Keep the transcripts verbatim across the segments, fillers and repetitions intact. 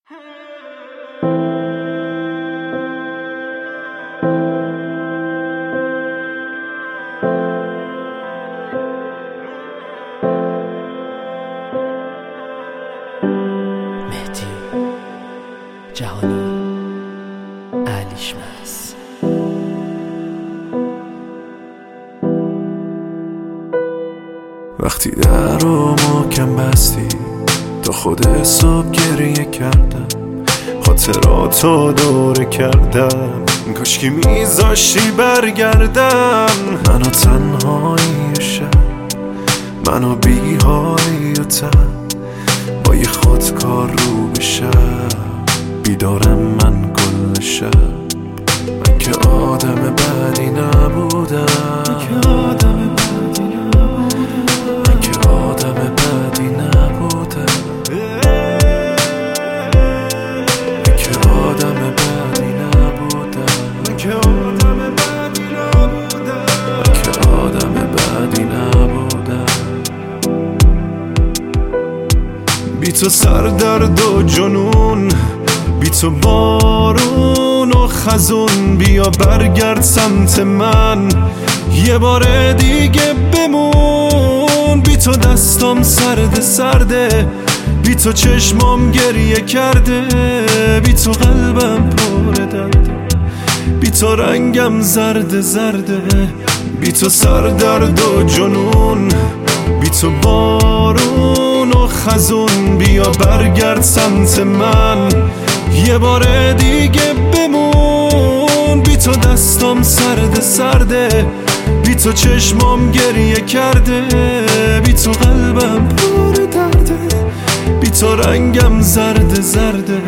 مهدی جهانی علیشمس. وقتی در رو محکم بستی تا خود صبح گریه کردم، خاطراتو دوره کردم، کاشکی میذاشتی برگردم. منو تنهایی و شب، منو بیهایی و تن، با یه خودکار رو به شب بیدارم من کل شب. من که آدم بدی نبودم، من که آدم بدی نبودم، من که آدم بدی نبودم، من که آدم بدی نبودم، من که آدم بدی نبودم، من که آدم بدی نبودم. بی تو سردرد و جنون، بی تو بارون و خزون، بیا برگرد سمت من یه بار دیگه بمون. بی تو دستم سرد سرده، بی تو چشمام گریه کرده، بی تو قلبم پر درده، بی تو رنگم زرد زرده. بی تو سردرد و جنون، بی تو بارون و خزون، بیا برگرد سمت من یه بار دیگه بمون. بی تو دستم سرد سرده، بی تو چشمام گریه کرده، بی تو قلبم پر درده، بی تو رنگم زرد زرده.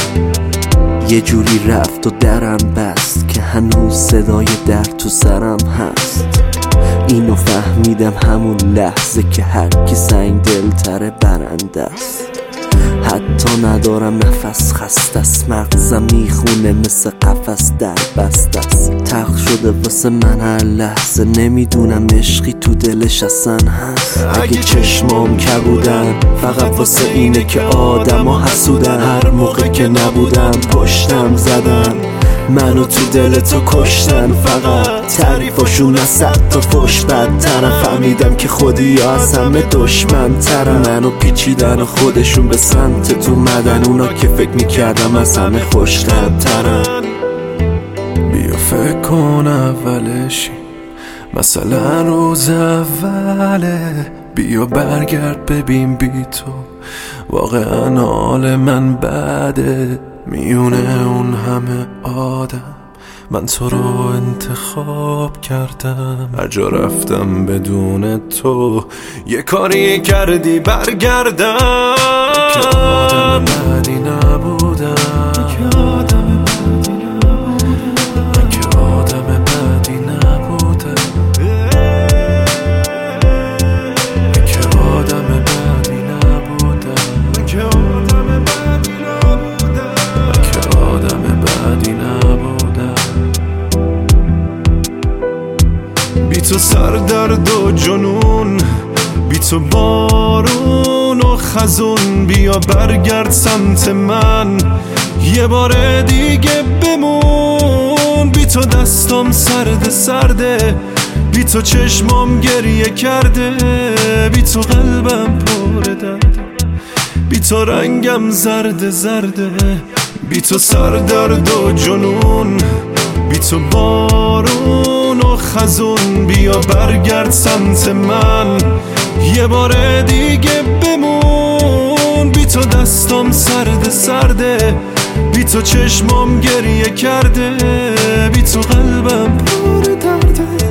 یه جوری رفت و درم بست که هنوز صدای در تو سرم هست. اینو فهمیدم همون لحظه که هر کی سنگ دلتره برنده است. حتی ندارم نفس، خسته است، مغزم میخونه مثل قفس در بست است. تلخ شده واسه من هر لحظه، نمیدونم عشقی تو دلش اصلا هست. اگه چشمام کبودن فقط واسه اینه که آدم ها حسودن، هر موقع که نبودم پشتم زدن، منو تو دل تو کشتن. فقط تعریفاشون از صد تا فش بدترن، فهمیدم که خودی یا از همه دشمن ترن. منو پیچیدن و خودشون به سمت تو مدن، اونا که فکر میکردم از همه خوش‌طبع‌ترن. بیا فکر کن اولشی، مثلا روز اوله، بیا برگرد ببین بی تو واقعا حال من بده. میونه اون همه آدم من تو رو انتخاب کردم، هر جا رفتم بدون تو یه کاری کردی برگردم. که آدم بدی نبودم، که آدم بدی نبودم، که آدم بدی نبودم، که آدم بدی نبودم، که آدم بدی نبودم، که آدم بدی نبودم. بی تو سردرد و جنون، بی تو بارون و خزون، بیا برگرد سمت من یه بار دیگه بمون. بی تو دستم سرد سرده، بی تو چشمام گریه کرده، بی تو قلبم پر درده، بی تو رنگم زرد زرده. بی تو سردرد و جنون، بی تو بارون و خزون، بیا برگرد سمت من یه بار دیگه بمون. بی تو دستم سرد سرده، بی تو چشمام گریه کرده، بی تو قلبم پر درده،